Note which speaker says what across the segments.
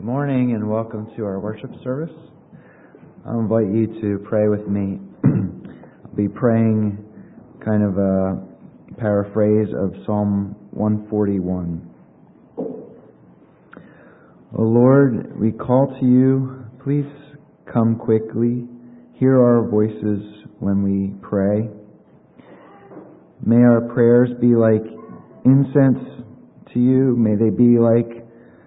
Speaker 1: Good morning and welcome to our worship service. I'll invite you to pray with me. I'll be praying kind of a paraphrase of Psalm 141. O Lord, we call to you, please come quickly. Hear our voices when we pray. May our prayers be like incense to you. May they be like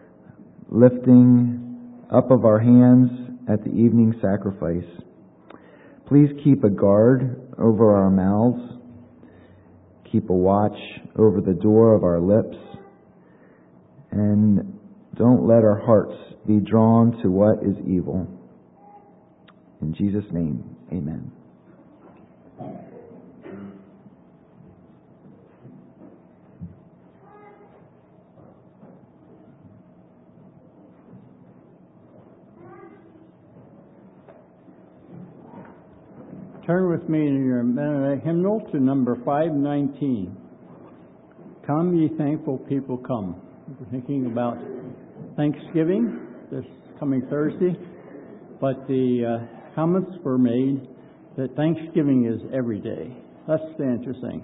Speaker 1: lifting up of our hands at the evening sacrifice. Please keep a guard over our mouths. Keep a watch over the door of our lips. And don't let our hearts be drawn to what is evil. In Jesus' name, amen.
Speaker 2: Turn with me in your Mennonite hymnal to number 519. Come, ye thankful people, come. We're thinking about Thanksgiving this coming Thursday, but the comments were made that Thanksgiving is every day. Let's stand to sing.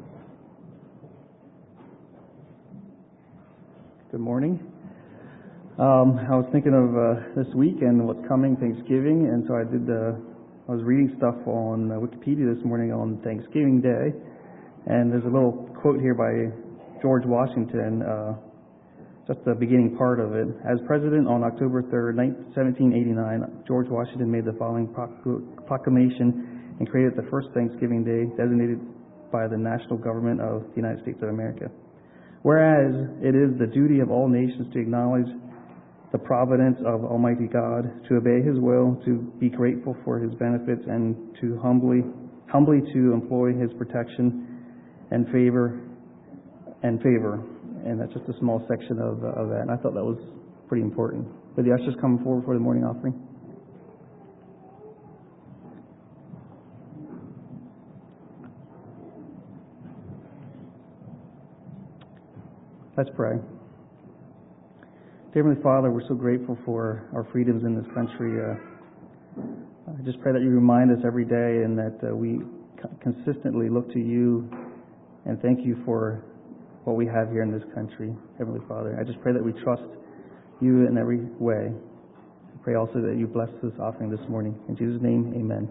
Speaker 3: Good morning. I was thinking of this week and what's coming, Thanksgiving, and so I was reading stuff on Wikipedia this morning on Thanksgiving Day, and there's a little quote here by George Washington, just the beginning part of it. As president on October 3rd, 1789, George Washington made the following proclamation and created the first Thanksgiving Day designated by the national government of the United States of America. Whereas it is the duty of all nations to acknowledge the providence of Almighty God, to obey His will, to be grateful for His benefits, and to humbly to employ His protection and favor. And that's just a small section of that. And I thought that was pretty important. Would the ushers come forward for the morning offering? Let's pray. Dear Heavenly Father, we're so grateful for our freedoms in this country. I just pray that you remind us every day and that we consistently look to you and thank you for what we have here in this country, Heavenly Father. I just pray that we trust you in every way. I pray also that you bless this offering this morning. In Jesus' name, amen.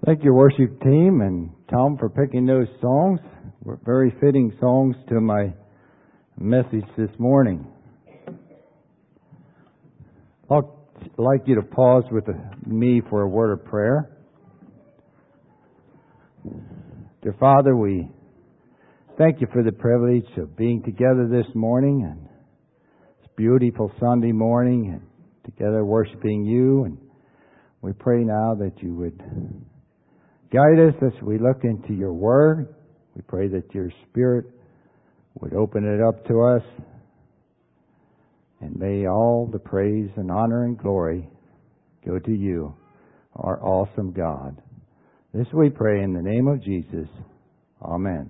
Speaker 4: Thank you, worship team, and Tom for picking those songs. Very fitting songs to my message this morning. I'd like you to pause with me for a word of prayer. Dear Father, we thank you for the privilege of being together this morning, and it's a beautiful Sunday morning, and together worshiping you. And we pray now that you would guide us as we look into your word. We pray that your Spirit would open it up to us. And may all the praise and honor and glory go to you, our awesome God. This we pray in the name of Jesus. Amen.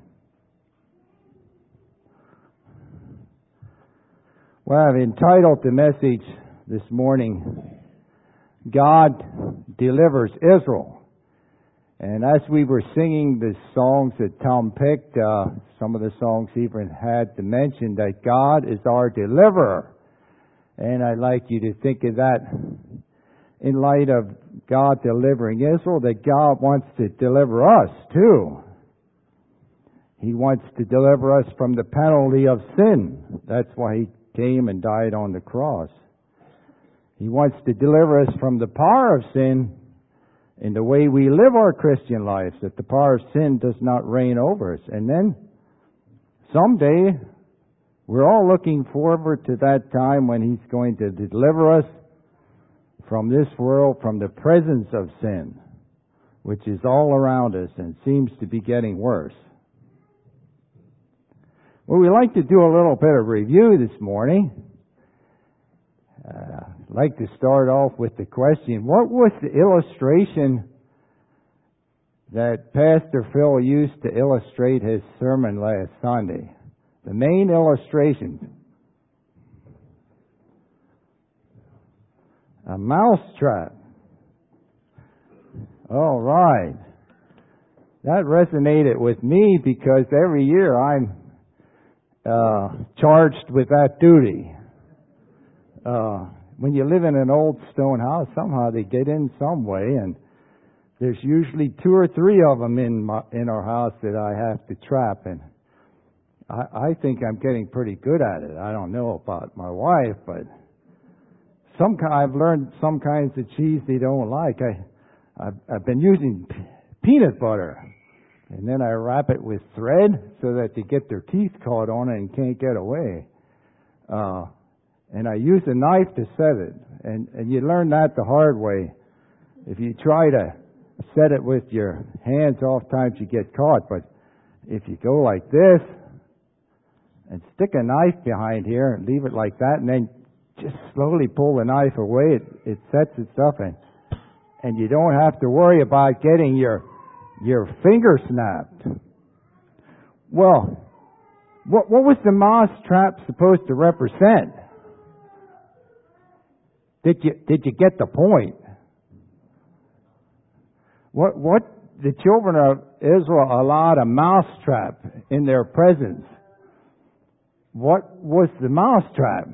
Speaker 4: Well, I've entitled the message this morning, God Delivers Israel. And as we were singing the songs that Tom picked, some of the songs even had to mention that God is our deliverer. And I'd like you to think of that in light of God delivering Israel, that God wants to deliver us too. He wants to deliver us from the penalty of sin. That's why He came and died on the cross. He wants to deliver us from the power of sin in the way we live our Christian lives, that the power of sin does not reign over us. And then someday, we're all looking forward to that time when He's going to deliver us from this world, from the presence of sin, which is all around us and seems to be getting worse. Well, we like to do a little bit of review this morning. I'd like to start off with the question, what was the illustration that Pastor Phil used to illustrate his sermon last Sunday? The main illustration. A mousetrap. All right. That resonated with me because every year I'm charged with that duty. When you live in an old stone house, somehow they get in some way, and there's usually 2 or 3 of them in our house that I have to trap, and I think I'm getting pretty good at it. I don't know about my wife, but I've learned some kinds of cheese they don't like. I've been using peanut butter, and then I wrap it with thread so that they get their teeth caught on it and can't get away. And I use a knife to set it. And you learn that the hard way. If you try to set it with your hands, oftentimes you get caught. But if you go like this and stick a knife behind here and leave it like that and then just slowly pull the knife away, it sets itself in. And you don't have to worry about getting your finger snapped. Well, what was the mouse trap supposed to represent? Did you get the point? What the children of Israel allowed a mousetrap in their presence. What was the mousetrap?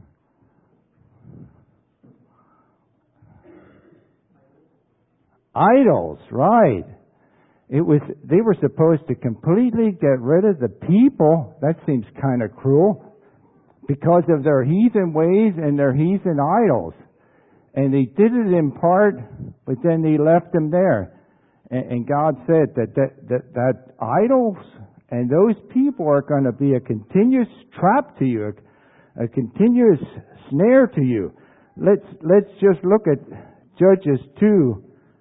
Speaker 4: Idols, right. They were supposed to completely get rid of the people. That seems kind of cruel. Because of their heathen ways and their heathen idols. And they did it in part, but then they left them there. And God said that idols and those people are going to be a continuous trap to you, a continuous snare to you. Let's just look at Judges 2,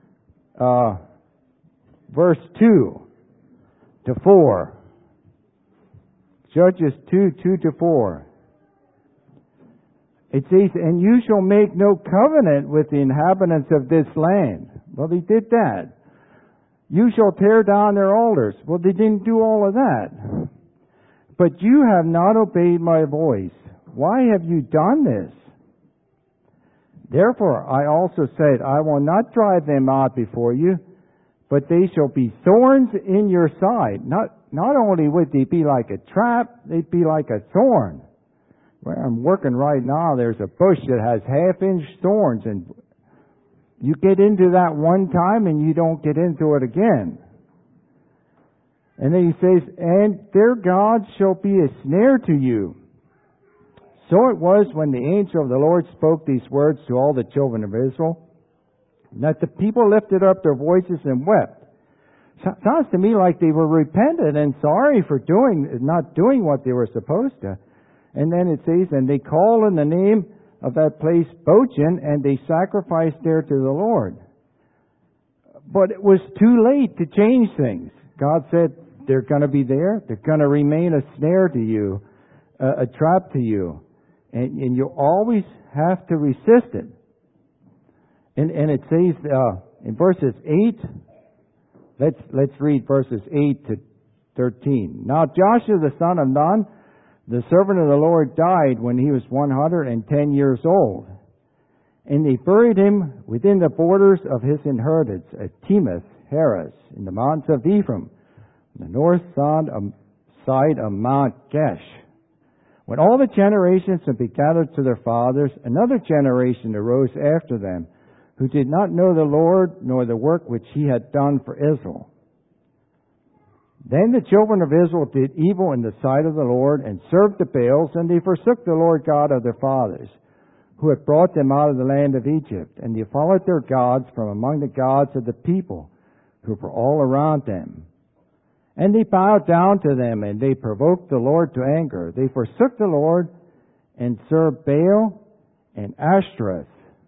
Speaker 4: verse 2 to 4. Judges 2 to 4. It says, and you shall make no covenant with the inhabitants of this land. Well, they did that. You shall tear down their altars. Well, they didn't do all of that. But you have not obeyed my voice. Why have you done this? Therefore, I also said, I will not drive them out before you, but they shall be thorns in your side. Not only would they be like a trap, they'd be like a thorn. Where I'm working right now, there's a bush that has 1/2-inch thorns, and You get into that one time and you don't get into it again. And then he says, and their gods shall be a snare to you. So it was when the angel of the Lord spoke these words to all the children of Israel, that the people lifted up their voices and wept. Sounds to me like they were repentant and sorry for not doing what they were supposed to. And then it says, and they called in the name of that place Bochim, and they sacrificed there to the Lord. But it was too late to change things. God said, they're going to be there. They're going to remain a snare to you, a trap to you. And you always have to resist it. And it says in verses 8, let's read verses 8 to 13. Now Joshua the son of Nun, the servant of the Lord, died when he was 110 years old. And they buried him within the borders of his inheritance at Temoth Heres in the mountains of Ephraim, on the north side of Mount Gesh. When all the generations had been gathered to their fathers, another generation arose after them, who did not know the Lord, nor the work which he had done for Israel. Then the children of Israel did evil in the sight of the Lord, and served the Baals, and they forsook the Lord God of their fathers, who had brought them out of the land of Egypt. And they followed their gods from among the gods of the people, who were all around them. And they bowed down to them, and they provoked the Lord to anger. They forsook the Lord, and served Baal and Ashtoreth.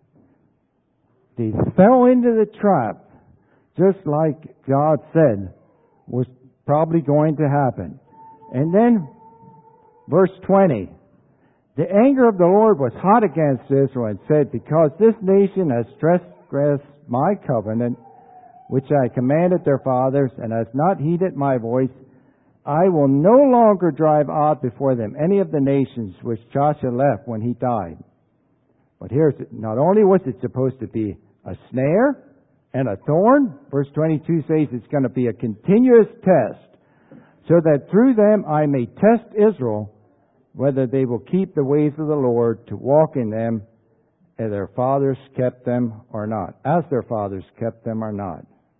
Speaker 4: They fell into the trap, just like God said was probably going to happen. And then, verse 20, the anger of the Lord was hot against Israel, and said, because this nation has transgressed my covenant, which I commanded their fathers, and has not heeded my voice, I will no longer drive out before them any of the nations which Joshua left when he died. But here's it. Not only was it supposed to be a snare and a thorn, verse 22 says it's going to be a continuous test, so that through them I may test Israel, whether they will keep the ways of the Lord to walk in them, as their fathers kept them or not. As their fathers kept them or not.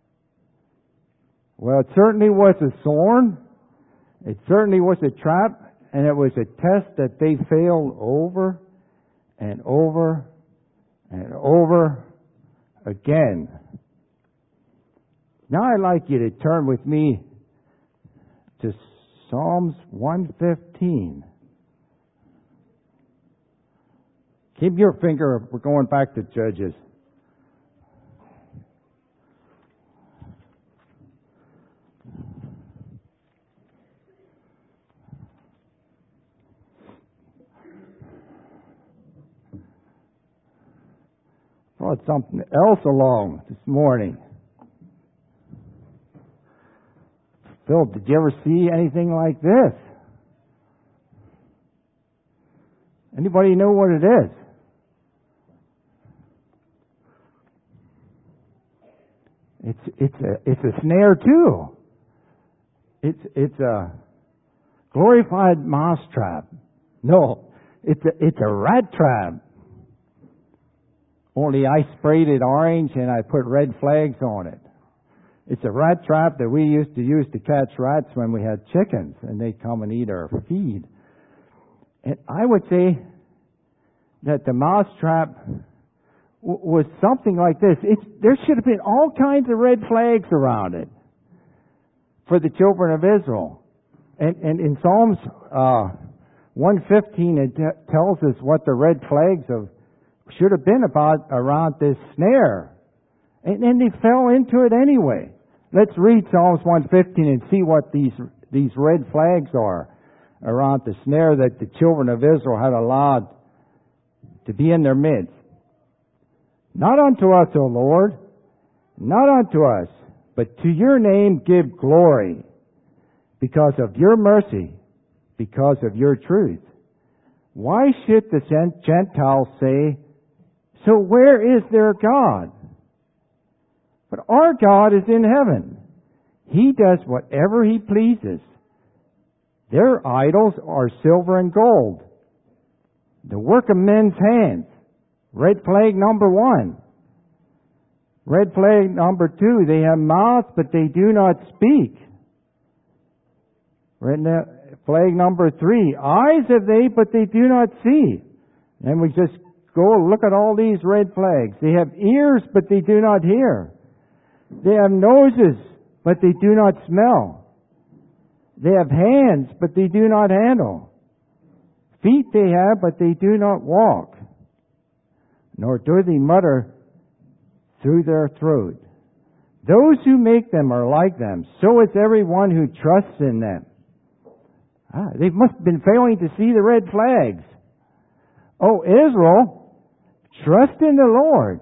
Speaker 4: Well, it certainly was a thorn. It certainly was a trap, and it was a test that they failed over and over and over again. Now I'd like you to turn with me to Psalms 115. Keep your finger, we're going back to Judges. Brought something else along this morning. Phil, did you ever see anything like this? Anybody know what it is? It's a snare too. It's a glorified mouse trap. No, it's a rat trap. Only I sprayed it orange and I put red flags on it. It's a rat trap that we used to use to catch rats when we had chickens, and they'd come and eat our feed. And I would say that the mouse trap was something like this. There should have been all kinds of red flags around it for the children of Israel. And in Psalms 115, it tells us what the red flags should have been around this snare. And then they fell into it anyway. Let's read Psalms 115 and see what these red flags are around the snare that the children of Israel had allowed to be in their midst. Not unto us, O Lord, not unto us, but to your name give glory, because of your mercy, because of your truth. Why should the Gentiles say, so where is their God? But our God is in heaven. He does whatever He pleases. Their idols are silver and gold, the work of men's hands. Red flag number 1. Red flag number 2, they have mouths, but they do not speak. Red flag number 3, eyes have they, but they do not see. And we just go look at all these red flags. They have ears, but they do not hear. They have noses, but they do not smell. They have hands, but they do not handle. Feet they have, but they do not walk. Nor do they mutter through their throat. Those who make them are like them. So is everyone who trusts in them. They must have been failing to see the red flags. Oh, Israel, trust in the Lord.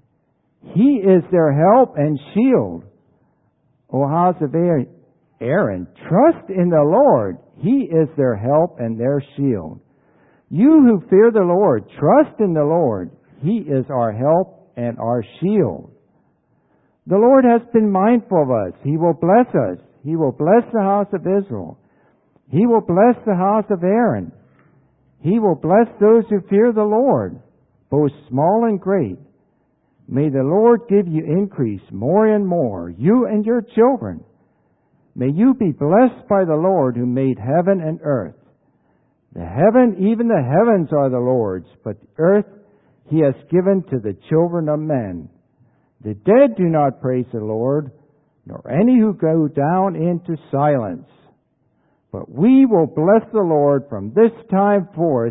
Speaker 4: He is their help and shield. O house of Aaron, trust in the Lord. He is their help and their shield. You who fear the Lord, trust in the Lord. He is our help and our shield. The Lord has been mindful of us. He will bless us. He will bless the house of Israel. He will bless the house of Aaron. He will bless those who fear the Lord, both small and great. May the Lord give you increase more and more, you and your children. May you be blessed by the Lord who made heaven and earth. Even the heavens are the Lord's, but the earth He has given to the children of men. The dead do not praise the Lord, nor any who go down into silence. But we will bless the Lord from this time forth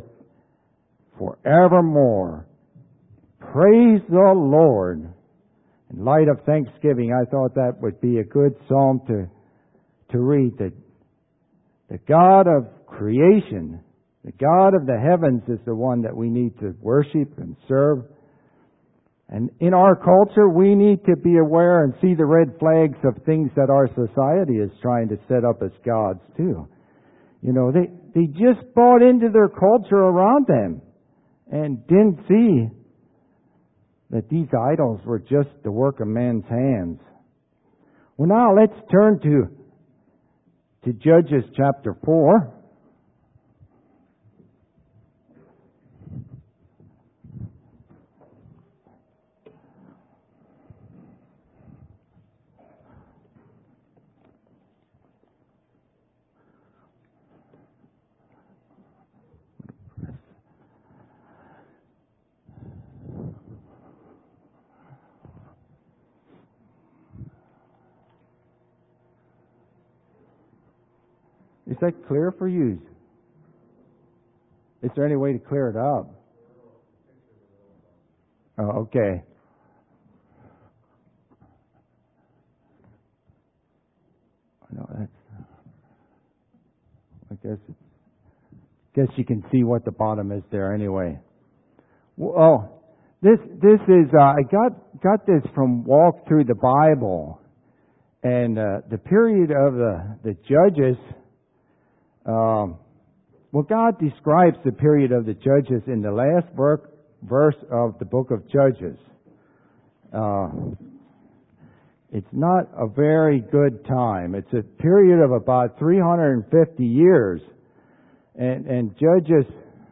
Speaker 4: forevermore. Praise the Lord. In light of Thanksgiving, I thought that would be a good psalm to read. That the God of creation, the God of the heavens, is the one that we need to worship and serve. And in our culture, we need to be aware and see the red flags of things that our society is trying to set up as gods too. You know, they just bought into their culture around them and didn't see that these idols were just the work of man's hands. Well, now let's turn to Judges chapter 4. Is that clear for you? Is there any way to clear it up? Oh, okay. No, that's. I guess you can see what the bottom is there anyway. Well, this is. I got this from Walk Through the Bible, and the period of the Judges. Well, God describes the period of the Judges in the last verse of the book of Judges. It's not a very good time. It's a period of about 350 years. And Judges,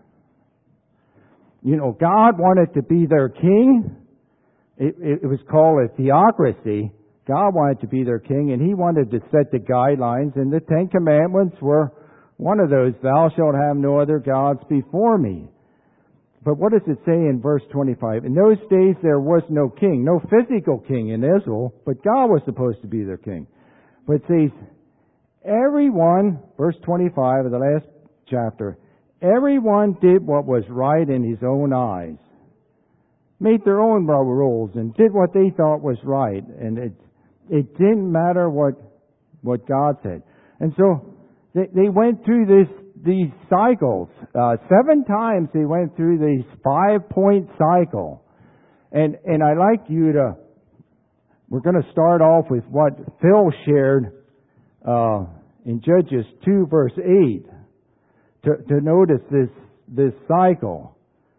Speaker 4: you know, God wanted to be their king. It was called a theocracy. God wanted to be their king, and He wanted to set the guidelines, and the Ten Commandments were one of those. Thou shalt have no other gods before me. But what does it say in verse 25? In those days there was no king, no physical king in Israel, but God was supposed to be their king. But it says, everyone, verse 25 of the last chapter, everyone did what was right in his own eyes. Made their own rules and did what they thought was right. And it didn't matter what God said. And so they went through these cycles. 7 times they went through this 5-point cycle. And I'd like you to, we're going to start off with what Phil shared in Judges 2 verse 8 to notice this cycle.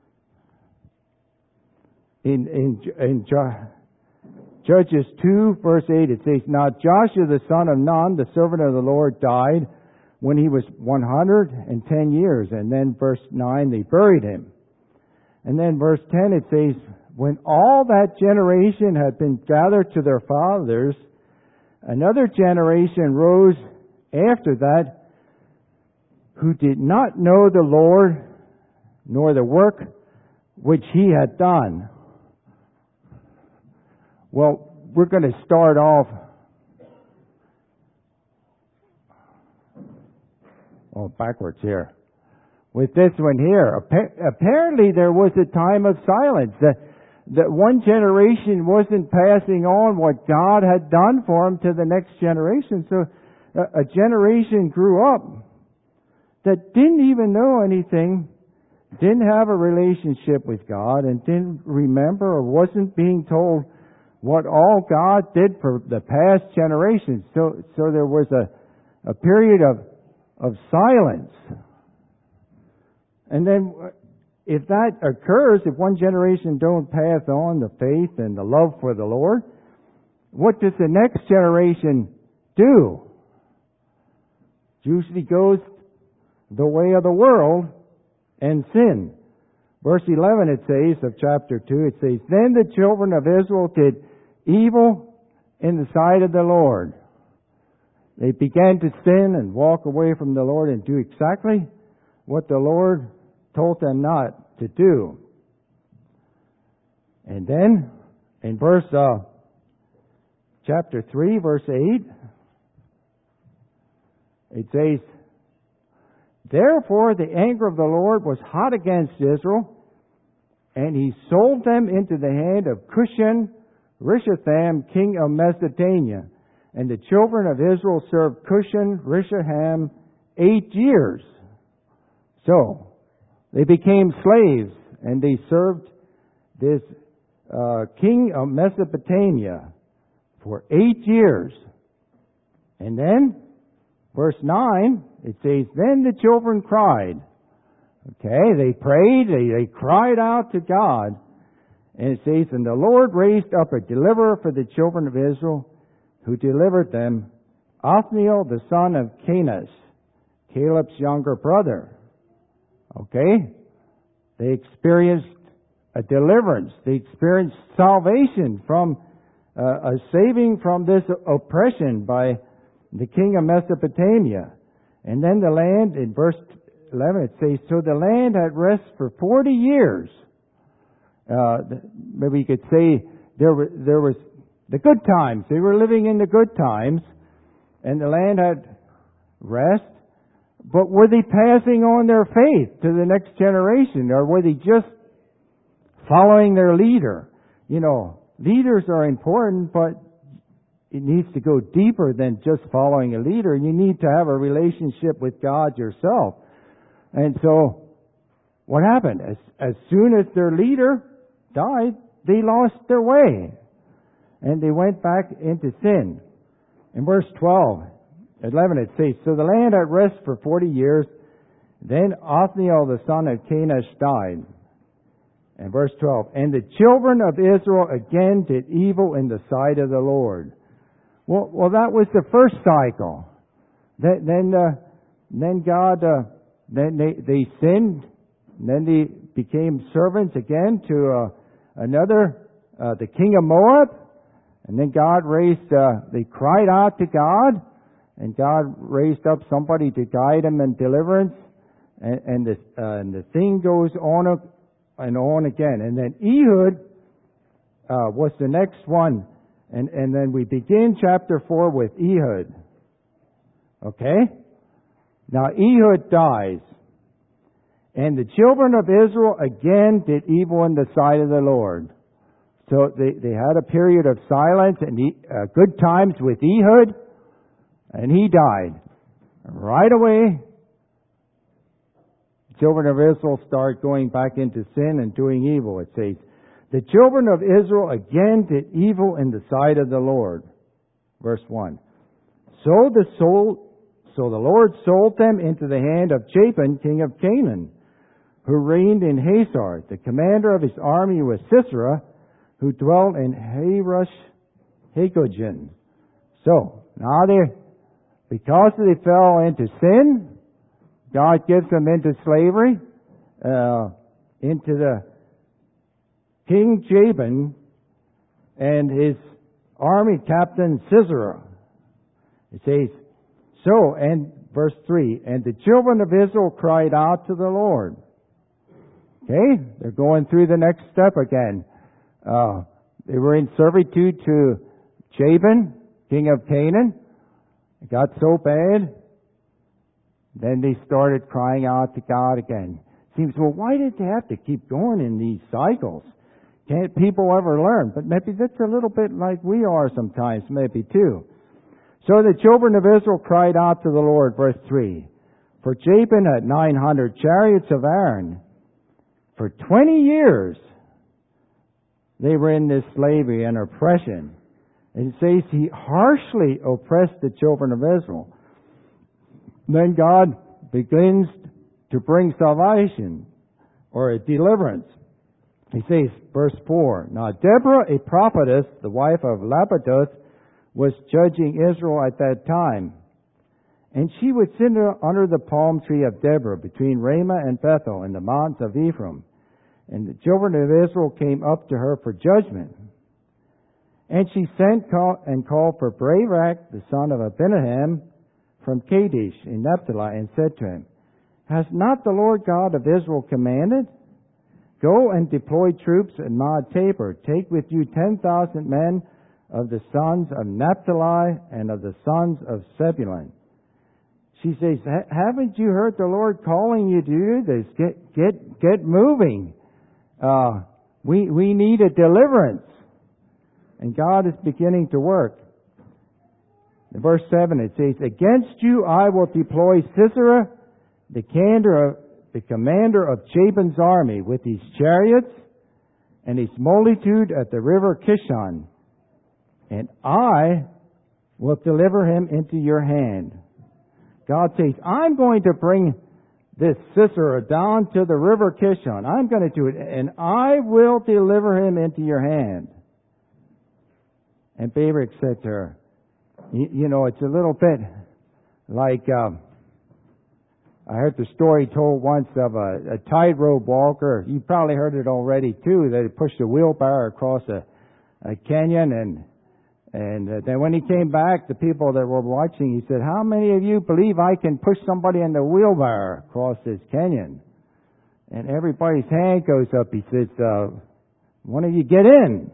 Speaker 4: In Judges 2 verse 8 it says, Now Joshua the son of Nun, the servant of the Lord, died when he was 110 years. And then verse 9, they buried him. And then verse 10, it says, when all that generation had been gathered to their fathers, another generation rose after that who did not know the Lord nor the work which He had done. Well, we're going to start off backwards here with this one here. Apparently there was a time of silence. That one generation wasn't passing on what God had done for them to the next generation. So a generation grew up that didn't even know anything, didn't have a relationship with God, and didn't remember or wasn't being told what all God did for the past generations. So there was a period of silence. And then if that occurs, if one generation don't pass on the faith and the love for the Lord, what does the next generation do? It usually goes the way of the world and sin. Verse 11 it says, of chapter 2, it says, Then the children of Israel did evil in the sight of the Lord. They began to sin and walk away from the Lord and do exactly what the Lord told them not to do. And then, in chapter 3, verse 8, it says, Therefore the anger of the Lord was hot against Israel, and He sold them into the hand of Cushan Rishathaim, king of Mesopotamia. And the children of Israel served Cushan Rishathaim 8 years. So, they became slaves, and they served this king of Mesopotamia for 8 years. And then, verse 9, it says, Then the children cried. Okay, they prayed, they cried out to God. And it says, And the Lord raised up a deliverer for the children of Israel, who delivered them, Othniel the son of Kenaz, Caleb's younger brother. Okay? They experienced a deliverance. They experienced salvation from a saving from this oppression by the king of Mesopotamia. And then the land, in verse 11, it says, So the land had rest for 40 years. Maybe you could say there was the good times. They were living in the good times, and the land had rest. But were they passing on their faith to the next generation, or were they just following their leader? You know, leaders are important, but it needs to go deeper than just following a leader. You need to have a relationship with God yourself. And so, what happened? As soon as their leader died, they lost their way. And they went back into sin. In verse 11 it says, So the land had rest for 40 years. Then Othniel the son of Kenaz died. And verse 12, And the children of Israel again did evil in the sight of the Lord. Well, that was the first cycle. Then God, then they sinned. Then they became servants again to another, the king of Moab. And then God they cried out to God, and God raised up somebody to guide them in deliverance. And the thing goes on and on again. And then Ehud was the next one. And then we begin chapter 4 with Ehud. Okay? Now Ehud dies. And the children of Israel again did evil in the sight of the Lord. So they had a period of silence and good times with Ehud, and he died. Right away, the children of Israel start going back into sin and doing evil. It says, The children of Israel again did evil in the sight of the Lord. Verse 1. So the Lord sold them into the hand of Chapin, king of Canaan, who reigned in Hazor. The commander of his army was Sisera, who dwelt in Harosh Hagogen. So, now because they fell into sin, God gives them into slavery, into King Jabin and his army captain Sisera. It says, so, and verse 3, and the children of Israel cried out to the Lord. Okay, they're going through the next step again. They were in servitude to Jabin, king of Canaan. It got so bad, then they started crying out to God again. Seems, well, why did they have to keep going in these cycles? Can't people ever learn? But maybe that's a little bit like we are sometimes, maybe too. So the children of Israel cried out to the Lord, verse 3. For Jabin had 900 chariots of Aaron. For 20 years, they were in this slavery and oppression. And it says he harshly oppressed the children of Israel. Then God begins to bring salvation or a deliverance. He says, verse 4, Now Deborah, a prophetess, the wife of Lapidoth, was judging Israel at that time. And she would sit under the palm tree of Deborah between Ramah and Bethel in the mountains of Ephraim. And the children of Israel came up to her for judgment. And she sent and called for Barak, the son of Abinoam, from Kadesh in Naphtali, and said to him, Has not the Lord God of Israel commanded? Go and deploy troops at Mount Tabor. Take with you 10,000 men of the sons of Naphtali and of the sons of Zebulun. She says, haven't you heard the Lord calling you to do this? Get moving. We need a deliverance. And God is beginning to work. In verse 7 it says, Against you I will deploy Sisera, the commander of Jabin's army, with his chariots and his multitude at the river Kishon. And I will deliver him into your hand. God says, I'm going to bring this Sisera down to the river Kishon. I'm going to do it, and I will deliver him into your hand. And Barak said to her, you know, it's a little bit like, I heard the story told once of a tightrope walker. You probably heard it already too, that he pushed a wheelbarrow across a canyon, and then when he came back, the people that were watching, he said, How many of you believe I can push somebody in the wheelbarrow across this canyon? And everybody's hand goes up. He says, one of you get in.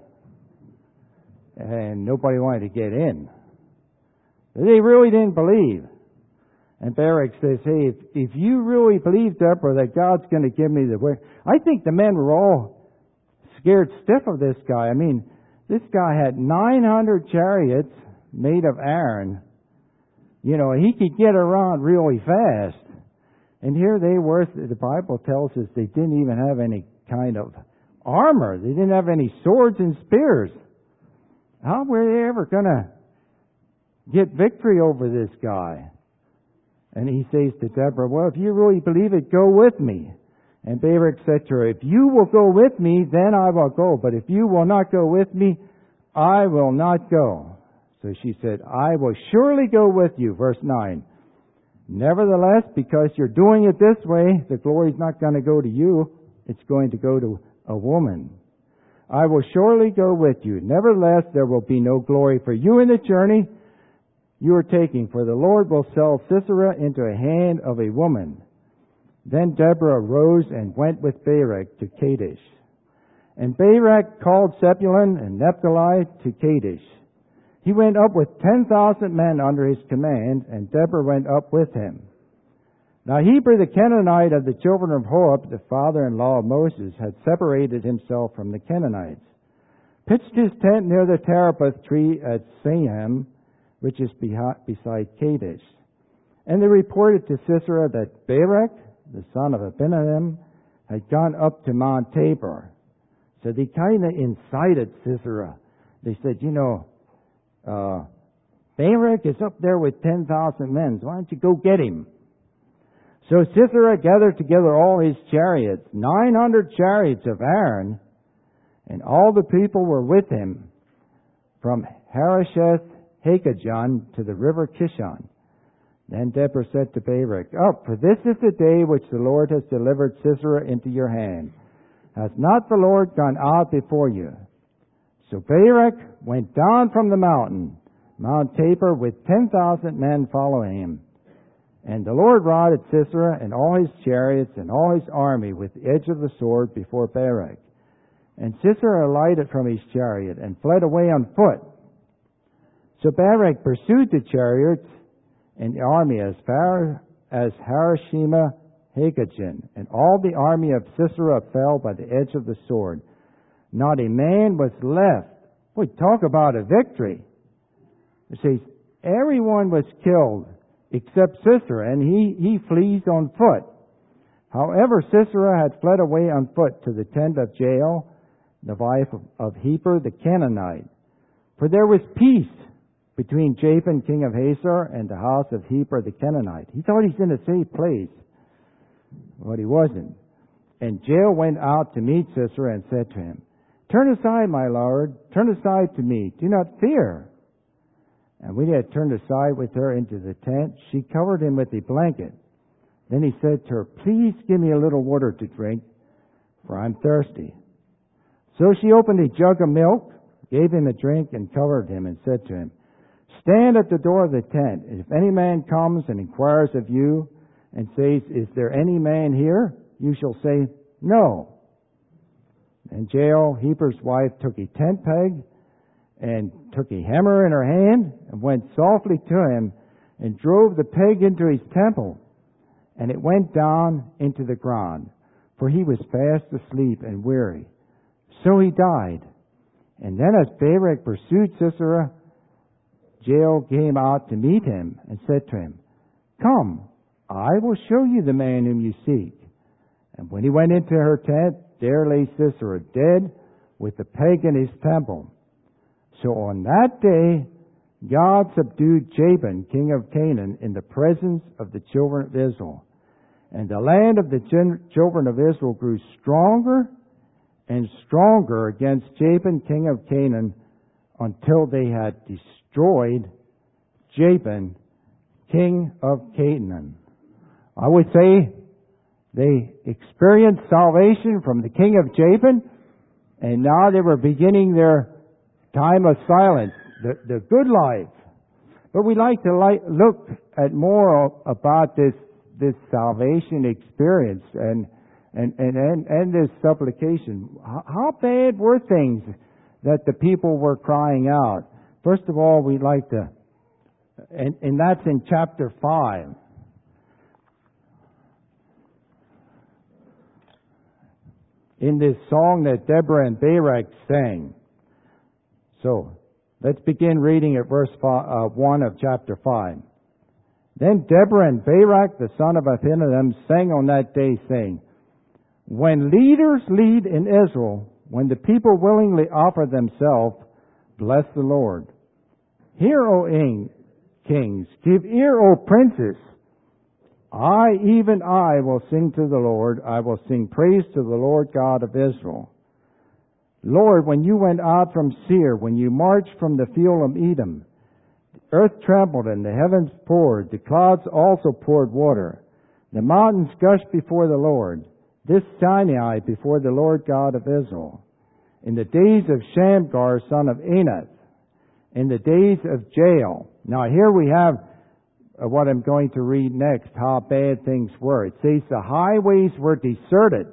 Speaker 4: And nobody wanted to get in. They really didn't believe. And Barak says, hey, if you really believe, Deborah, that God's going to give me the way. I think the men were all scared stiff of this guy. I mean, this guy had 900 chariots made of iron. You know, he could get around really fast. And here they were, the Bible tells us they didn't even have any kind of armor. They didn't have any swords and spears. How were they ever going to get victory over this guy? And he says to Deborah, well, if you really believe it, go with me. And Barak said to her, if you will go with me, then I will go. But if you will not go with me, I will not go. So she said, I will surely go with you. Verse 9. Nevertheless, because you're doing it this way, the glory's not going to go to you. It's going to go to a woman. I will surely go with you. Nevertheless, there will be no glory for you in the journey you are taking, for the Lord will sell Sisera into the hand of a woman. Then Deborah rose and went with Barak to Kadesh. And Barak called Zebulun and Naphtali to Kadesh. He went up with 10,000 men under his command, and Deborah went up with him. Now Heber the Canaanite of the children of Hobab, the father-in-law of Moses, had separated himself from the Canaanites, pitched his tent near the terebinth tree at Saim, which is beside Kadesh. And they reported to Sisera that Barak, the son of Abinoam, had gone up to Mount Tabor. So they kind of incited Sisera. They said, Barak is up there with 10,000 men, so why don't you go get him? So Sisera gathered together all his chariots, 900 chariots of Aaron, and all the people were with him from Harosheth Haggajon to the river Kishon. Then Deborah said to Barak, Up, for this is the day which the Lord has delivered Sisera into your hand. Has not the Lord gone out before you? So Barak went down from the mountain, Mount Tabor, with 10,000 men following him. And the Lord routed Sisera and all his chariots and all his army with the edge of the sword before Barak. And Sisera alighted from his chariot and fled away on foot. So Barak pursued the chariots and the army as far as Haroshima Haggajim, and all the army of Sisera fell by the edge of the sword. Not a man was left. Boy, talk about a victory. It says, everyone was killed except Sisera, and he flees on foot. However, Sisera had fled away on foot to the tent of Jael, the wife of Heber the Canaanite. For there was peace between Jabin, king of Hazor, and the house of Heber the Canaanite. He thought he's in a safe place, but he wasn't. And Jael went out to meet Sisera and said to him, Turn aside, my lord, turn aside to me, do not fear. And when he had turned aside with her into the tent, she covered him with a blanket. Then he said to her, Please give me a little water to drink, for I'm thirsty. So she opened a jug of milk, gave him a drink, and covered him, and said to him, Stand at the door of the tent, and if any man comes and inquires of you, and says, Is there any man here? You shall say, No. And Jael, Heber's wife, took a tent peg, and took a hammer in her hand, and went softly to him, and drove the peg into his temple, and it went down into the ground, for he was fast asleep and weary. So he died. And then as Barak pursued Sisera, Jael came out to meet him, and said to him, Come, I will show you the man whom you seek. And when he went into her tent, there lay Sisera dead, with the peg in his temple. So on that day, God subdued Jabin, king of Canaan, in the presence of the children of Israel. And the land of the children of Israel grew stronger and stronger against Jabin, king of Canaan, until they had destroyed Jabin, king of Canaan. I would say they experienced salvation from the king of Jabin, and now they were beginning their time of silence, the good life. But we like to look at more about this salvation experience and this supplication. How bad were things that the people were crying out? First of all, we'd like to, and that's in chapter 5. In this song that Deborah and Barak sang. So, let's begin reading at verse 1 of chapter 5. Then Deborah and Barak, the son of Abinadab, sang on that day, saying, When leaders lead in Israel, when the people willingly offer themselves, bless the Lord. Hear, O kings, give ear, O princes. Even I, will sing to the Lord. I will sing praise to the Lord God of Israel. Lord, when you went out from Seir, when you marched from the field of Edom, the earth trembled and the heavens poured. The clouds also poured water. The mountains gushed before the Lord. This Sinai before the Lord God of Israel. In the days of Shamgar, son of Anath. In the days of Jael. Now here we have what I'm going to read next, how bad things were. It says the highways were deserted.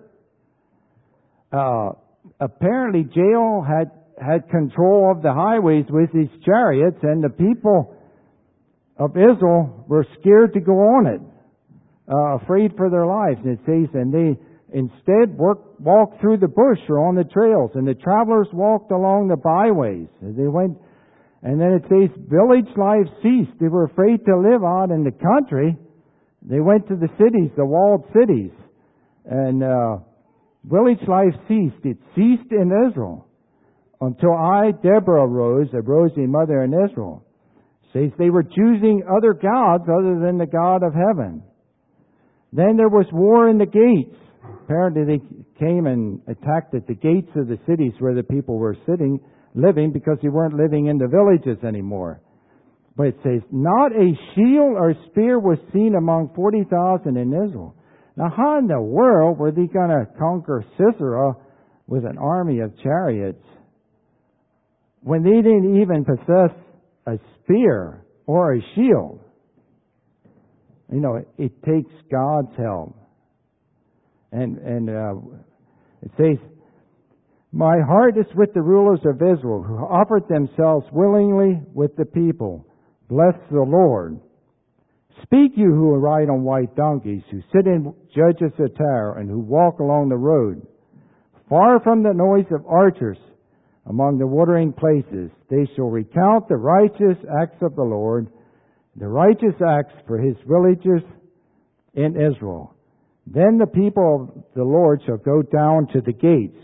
Speaker 4: Apparently Jael had control of the highways with his chariots, and the people of Israel were scared to go on it, afraid for their lives. And it says, and they instead walked through the bush or on the trails, and the travelers walked along the byways. They went. And then it says, village life ceased. They were afraid to live out in the country. They went to the cities, the walled cities. And village life ceased. It ceased in Israel. Until Deborah, arose a mother in Israel. It says they were choosing other gods other than the God of heaven. Then there was war in the gates. Apparently they came and attacked at the gates of the cities where the people were living, because they weren't living in the villages anymore. But it says, not a shield or spear was seen among 40,000 in Israel. Now how in the world were they going to conquer Sisera with an army of chariots when they didn't even possess a spear or a shield? You know, it takes God's help. And it says, my heart is with the rulers of Israel, who offered themselves willingly with the people. Bless the Lord. Speak, you who ride on white donkeys, who sit in judges' attire, and who walk along the road. Far from the noise of archers among the watering places, they shall recount the righteous acts of the Lord, the righteous acts for his villages in Israel. Then the people of the Lord shall go down to the gates.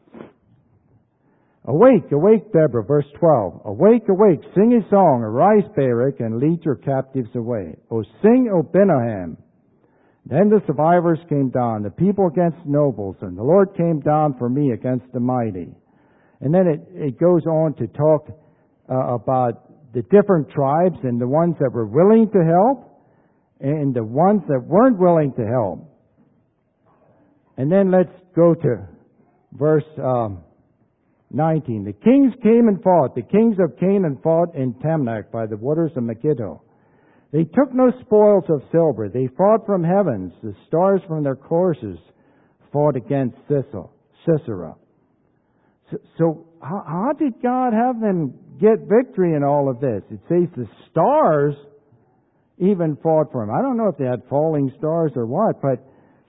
Speaker 4: Awake, awake, Deborah, verse 12. Awake, awake, sing a song, arise, Barak, and lead your captives away. O sing, O Bethlehem. Then the survivors came down, the people against nobles, and the Lord came down for me against the mighty. And then it goes on to talk about the different tribes and the ones that were willing to help and the ones that weren't willing to help. And then let's go to verse 19. The kings came and fought. The kings of Canaan fought in Tamnach by the waters of Megiddo. They took no spoils of silver. They fought from heavens. The stars from their courses fought against Sisera. So how did God have them get victory in all of this? It says the stars even fought for him. I don't know if they had falling stars or what, but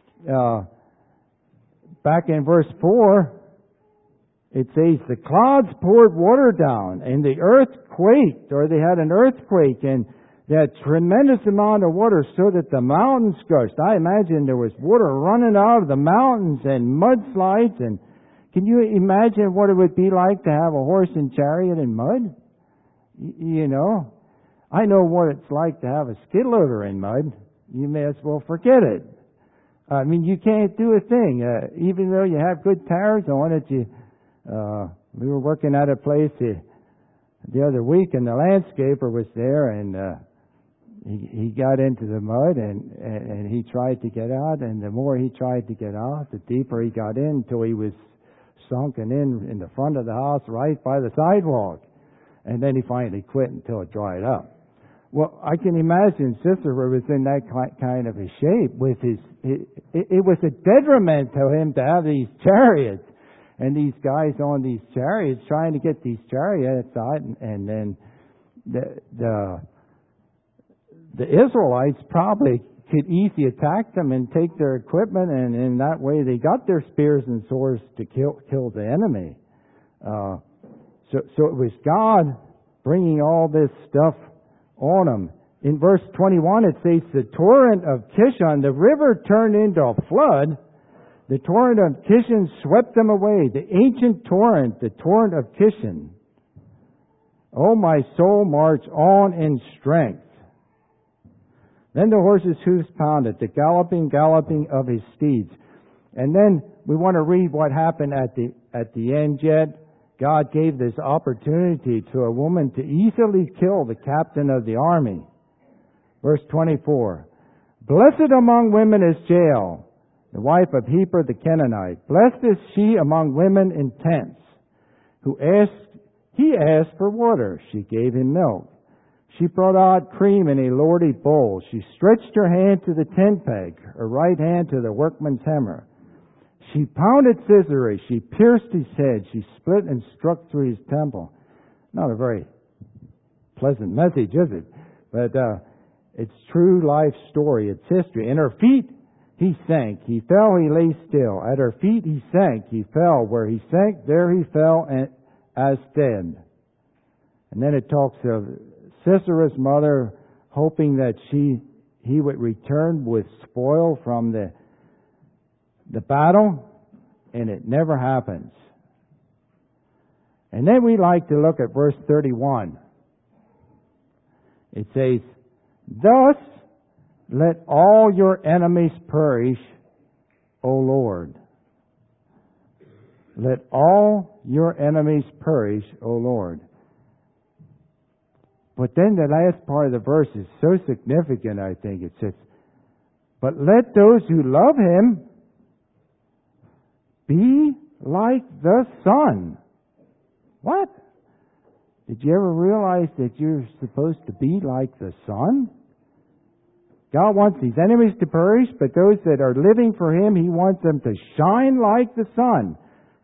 Speaker 4: back in verse 4, it says the clouds poured water down and the earth quaked, or they had an earthquake, and they had tremendous amount of water so that the mountains gushed. I imagine there was water running out of the mountains and mudslides. And can you imagine what it would be like to have a horse and chariot in mud? You know, I know what it's like to have a skid loader in mud. You may as well forget it. I mean, you can't do a thing. Even though you have good tires on it, we were working at a place the other week, and the landscaper was there, and he got into the mud, and he tried to get out, and the more he tried to get out, the deeper he got in, until he was sunken in the front of the house right by the sidewalk. And then he finally quit until it dried up. Well, I can imagine Sisera was in that kind of a shape with it was a detriment to him to have these chariots and these guys on these chariots trying to get these chariots out, and then the Israelites probably could easily attack them and take their equipment, and in that way they got their spears and swords to kill the enemy. So it was God bringing all this stuff on them. In verse 21 it says, the torrent of Kishon, the river turned into a flood. The torrent of Kishon swept them away. The ancient torrent, the torrent of Kishon. O my soul, march on in strength. Then the horse's hoofs pounded, the galloping of his steeds. And then we want to read what happened at the end yet. God gave this opportunity to a woman to easily kill the captain of the army. Verse 24. Blessed among women is Jael, the wife of Heber the Canaanite. Blessed is she among women in tents. He asked for water. She gave him milk. She brought out cream in a lordly bowl. She stretched her hand to the tent peg, her right hand to the workman's hammer. She pounded Sisera. She pierced his head. She split and struck through his temple. Not a very pleasant message, is it? But it's true life story. It's history. In her feet he sank. He fell. He lay still. At her feet he sank. He fell. Where he sank, there he fell as dead. And then it talks of Sisera's mother hoping that he would return with spoil from the battle, and it never happens. And then we like to look at verse 31. It says, thus let all your enemies perish, O Lord. Let all your enemies perish, O Lord. But then the last part of the verse is so significant, I think. It says, but let those who love him be like the sun. What? Did you ever realize that you're supposed to be like the sun? God wants His enemies to perish, but those that are living for Him, He wants them to shine like the sun.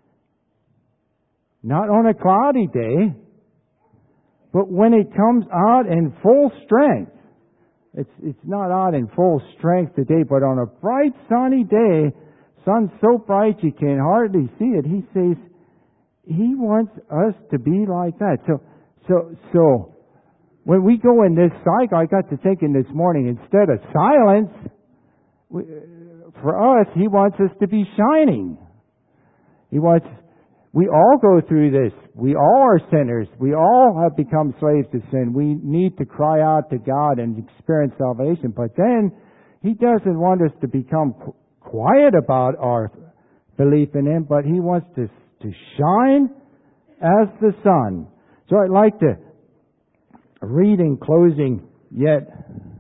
Speaker 4: Not on a cloudy day, but when it comes out in full strength. It's not out in full strength today, but on a bright sunny day, sun's so bright you can hardly see it. He says He wants us to be like that. So when we go in this cycle, I got to thinking this morning, instead of silence, for us, He wants us to be shining. We all go through this. We all are sinners. We all have become slaves to sin. We need to cry out to God and experience salvation. But then He doesn't want us to become quiet about our belief in Him, but He wants to shine as the sun. So I'd like to read in closing yet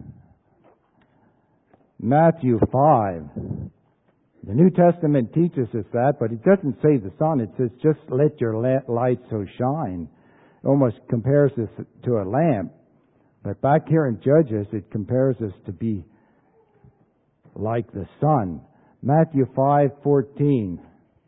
Speaker 4: Matthew 5. The New Testament teaches us that, but it doesn't say the sun. It says, just let your light so shine. It almost compares us to a lamp. But back here in Judges, it compares us to be like the sun. Matthew 5:14.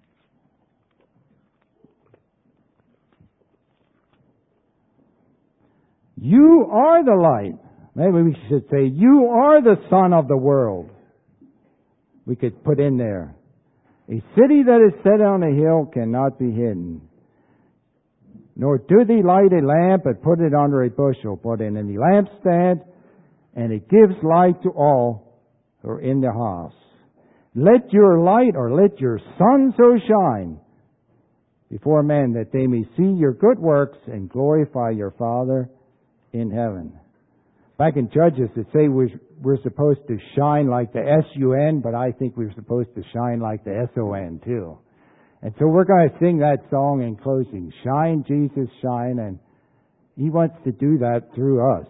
Speaker 4: You are the light. Maybe we should say, you are the sun of the world. We could put in there, a city that is set on a hill cannot be hidden. Nor do they light a lamp and put it under a bushel, but in the lampstand, and it gives light to all who are in the house. Let your light, or let your sun so shine before men, that they may see your good works and glorify your Father in heaven. Back in Judges, it say we're supposed to shine like the S-U-N, but I think we're supposed to shine like the S-O-N too. And so we're going to sing that song in closing. Shine, Jesus, shine. And He wants to do that through us.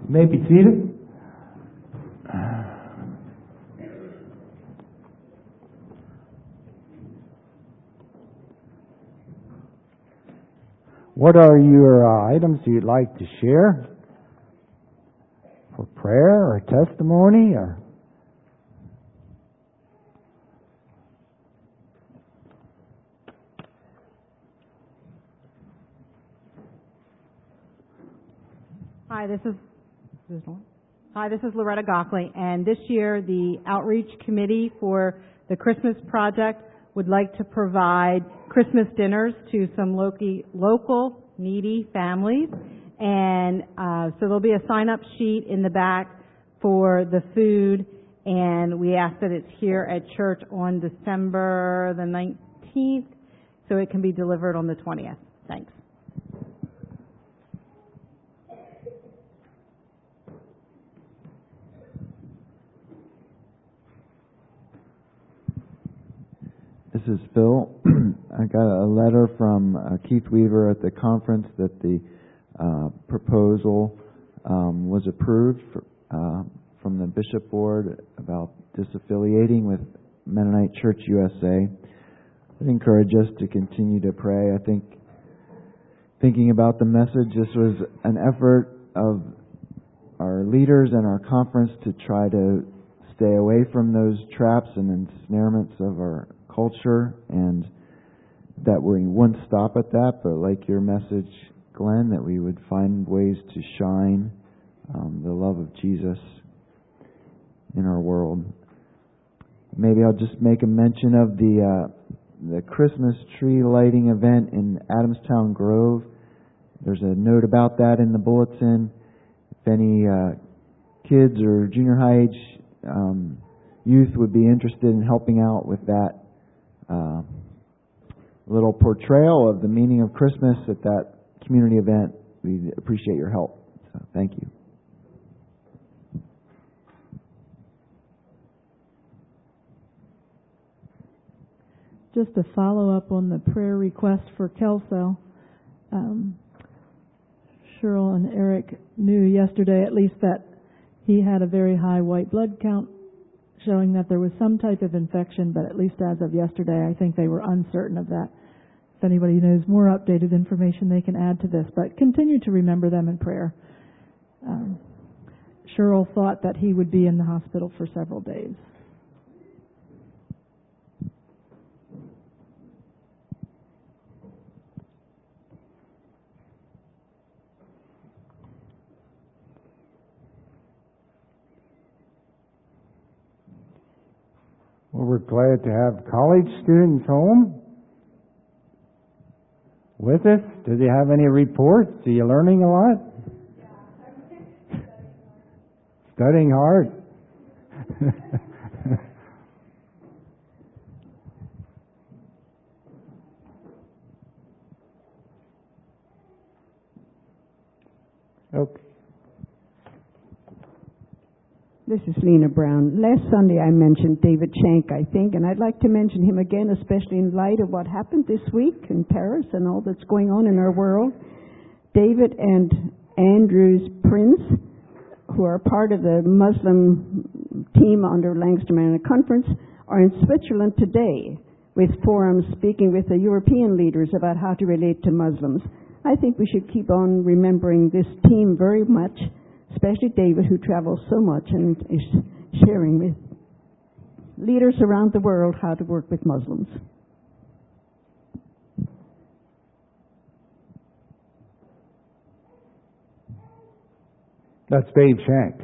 Speaker 1: You may be seated.
Speaker 4: What are your items you'd like to share for prayer or testimony or?
Speaker 5: Hi, this is Loretta Gockley, and this year the Outreach Committee for the Christmas Project would like to provide Christmas dinners to some local needy families, and so there'll be a sign-up sheet in the back for the food, and we ask that it's here at church on December the 19th, so it can be delivered on the 20th. Thanks.
Speaker 1: This is Phil. I got a letter from Keith Weaver at the conference that the proposal was approved from the Bishop Board about disaffiliating with Mennonite Church USA. I'd encourage us to continue to pray. I think thinking about the message, this was an effort of our leaders and our conference to try to stay away from those traps and ensnarements of our culture, and that we wouldn't stop at that, but like your message, Glenn, that we would find ways to shine the love of Jesus in our world. Maybe I'll just make a mention of the Christmas tree lighting event in Adamstown Grove. There's a note about that in the bulletin. If any kids or junior high age youth would be interested in helping out with that little portrayal of the meaning of Christmas at that community event, we appreciate your help. So, thank you.
Speaker 6: Just to follow up on the prayer request for Kelso, Cheryl and Eric knew yesterday at least that he had a very high white blood count, showing that there was some type of infection, but at least as of yesterday, I think they were uncertain of that. If anybody knows more updated information, they can add to this, but continue to remember them in prayer. Cheryl thought that he would be in the hospital for several days.
Speaker 4: Well, we're glad to have college students home with us. Do they have any reports? Are you learning a lot? Studying hard. Okay.
Speaker 7: This is Lena Brown. Last Sunday I mentioned David Shank, I think, and I'd like to mention him again, especially in light of what happened this week in Paris and all that's going on in our world. David and Andrews Prince, who are part of the Muslim team under Lancaster Mennonite Conference, are in Switzerland today with forums speaking with the European leaders about how to relate to Muslims. I think we should keep on remembering this team very much, especially David, who travels so much and is sharing with leaders around the world how to work with Muslims.
Speaker 4: That's Dave Shank.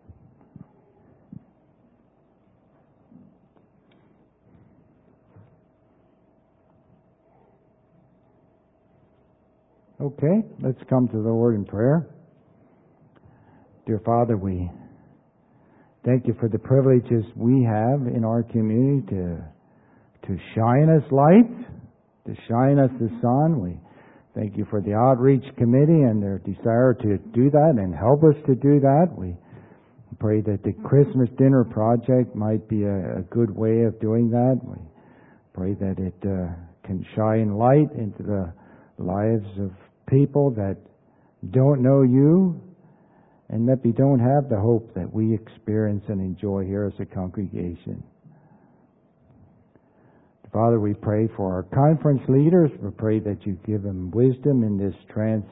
Speaker 4: Okay, let's come to the Lord in prayer. Dear Father, we thank you for the privileges we have in our community to shine us light, to shine us the sun. We thank you for the Outreach Committee and their desire to do that and help us to do that. We pray that the Christmas Dinner Project might be a good way of doing that. We pray that it can shine light into the lives of people that don't know you, and that we don't have the hope that we experience and enjoy here as a congregation. Father, we pray for our conference leaders. We pray that you give them wisdom in this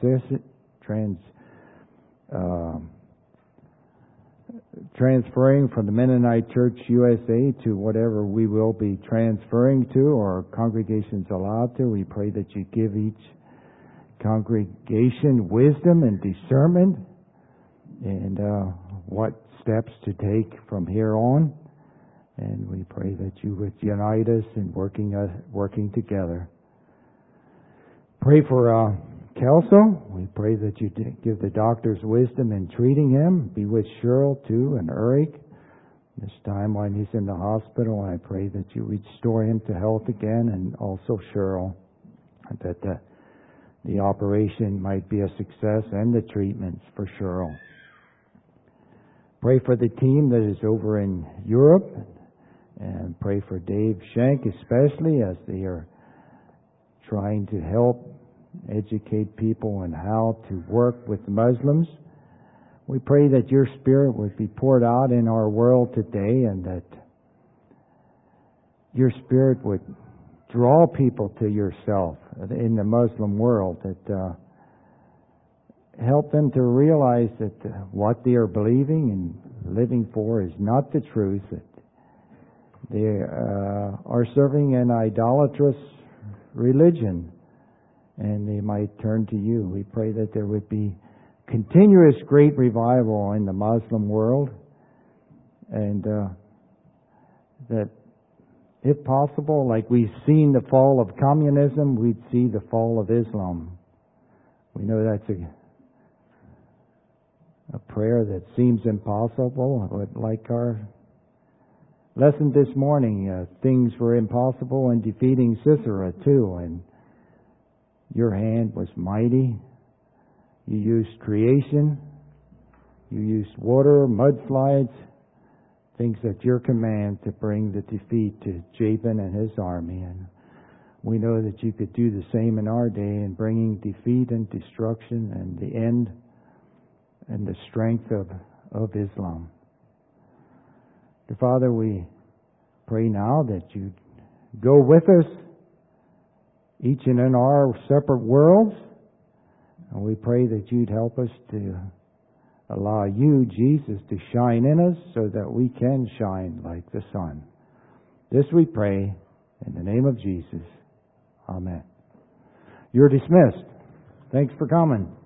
Speaker 4: transferring from the Mennonite Church USA to whatever we will be transferring to, or congregations allowed to. We pray that you give each congregation wisdom and discernment and what steps to take from here on. And we pray that you would unite us in working together. Pray for Kelso. We pray that you give the doctors wisdom in treating him. Be with Cheryl too and Eric this time when he's in the hospital. I pray that you restore him to health again, and also Cheryl, that the operation might be a success and the treatments for Cheryl. Pray for the team that is over in Europe. And pray for Dave Shank especially as they are trying to help educate people on how to work with Muslims. We pray that your Spirit would be poured out in our world today, and that your Spirit would draw people to yourself in the Muslim world, that help them to realize that what they are believing and living for is not the truth, that they are serving an idolatrous religion, and they might turn to you. We pray that there would be continuous great revival in the Muslim world, and that, if possible, like we've seen the fall of communism, we'd see the fall of Islam. We know that's a prayer that seems impossible, but like our lesson this morning, things were impossible in defeating Sisera too, and your hand was mighty. You used creation, you used water, mudslides, things at your command to bring the defeat to Jabin and his army. And we know that you could do the same in our day in bringing defeat and destruction and the end and the strength of Islam. Father, we pray now that you go with us, each and in our separate worlds, and we pray that you'd help us to allow you, Jesus, to shine in us so that we can shine like the sun. This we pray in the name of Jesus. Amen. You're dismissed. Thanks for coming.